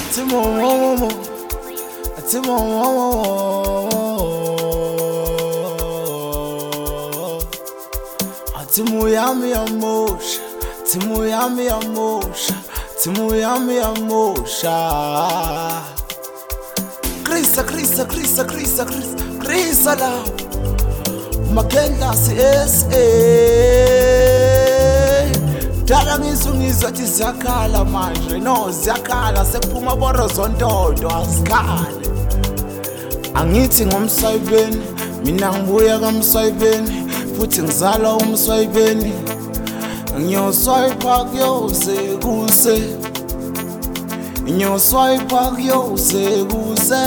Timo, yami amosha, Timo yami amosha, Timo yami amosha. Krisa la Magenda CSA. Dala ngizungizwa thi ziyakhala manje, no ziyakhala sekuphuma boro zondodo azikhale. Angithi ngomsayibeni, mina ngibuya kamsayibeni, futhi ngizala umsayibeni. Ngiyoswayipa kuyose kuse, ngiyoswayipa kuyose kuse,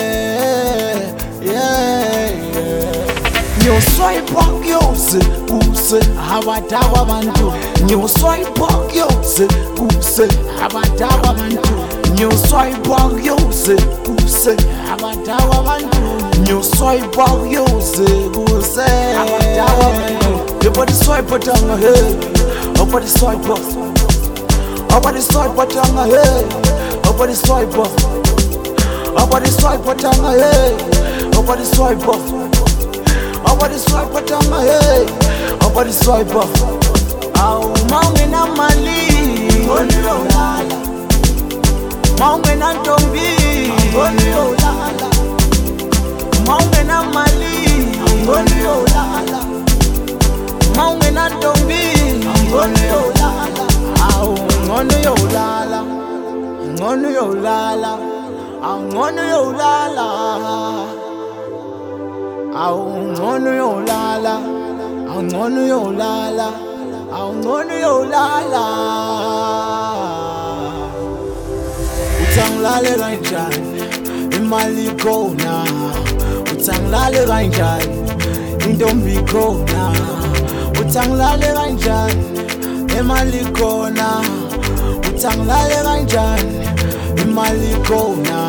ngiyoswayipa kuyose kuse abadakwa abantu, ngiyoswayipa kuyose kuse abadakwa abantu, ngiyoswayipa kuyose kuse abadakwa abantu, ngiyoswayipa kuyose kuse abadakwa abantu. The body swipe but on my head, oh body swipe up, oh body swipe but on my head, oh body swipe up, oh body swipe but on my head, oh body swipe up, oh body swipe but on my head, oh body swipe up. Oh, mama na mali, only olala, mama na tombi, only olala, mama na mali, only olala. Maunge na tombi, ngono yolala, au ngono yolala, ngono yolala, au ngono yolala, au ngono yolala, au ngono yolala, au ngono yolala. Utangilale kanjani, imali khona, utangilale kanjani, intombi khona. Utangilale kanjani, imali khona. Utangilale kanjani, imali khona.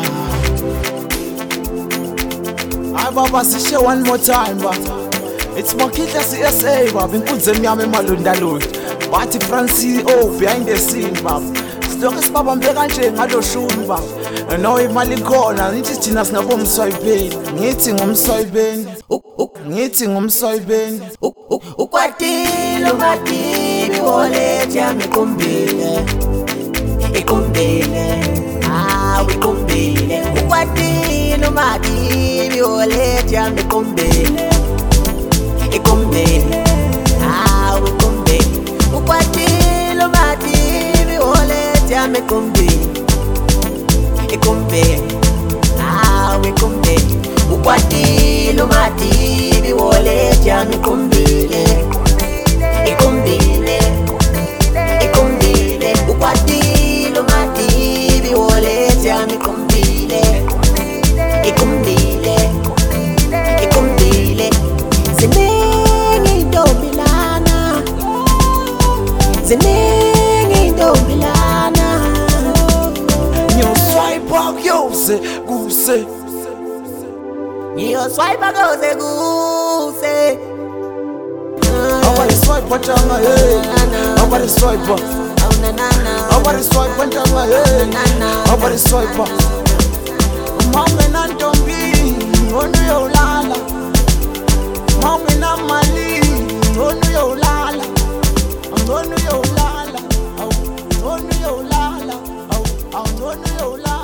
Ay baba sishe one more time ba. It's Makita CSA baba, inkundze emnyama emalondalondi. Bathi Francis O behind the scene baba. Sidonke sibabambe kanje ngalo shumi baba. No imali khona, ngithi thina singabomswayibeni. Ngithi ngomswayibeni. Ngithi ngomswayibeni. Ukwatile umatili wolethe amikumbile, ikumbile, ikumbile. Ukwatile umatili wolethe amikumbile, ikumbile, ikumbile. Ukwatile umatili wolethe amikumbile, ikumbile, ikumbile. Ukwatile umatili wolethe amikumbile, ikumbile, ikumbile. Ukwatile umatili wolethe amikumbile, ikumbile, ikumbile. Ziningi intombilana, ziningi intombilana. Ngiyoswayipa kuyose kuse, ngiyoswayipa kuyose kuse. Nobody swipe but on my head, nobody swipe up, nobody swipe but on my head, nobody swipe up. Mama na tombi, ngono yolala, mama na mali, ngono yolala, ngono yolala, ngono yolala, ngono yolala.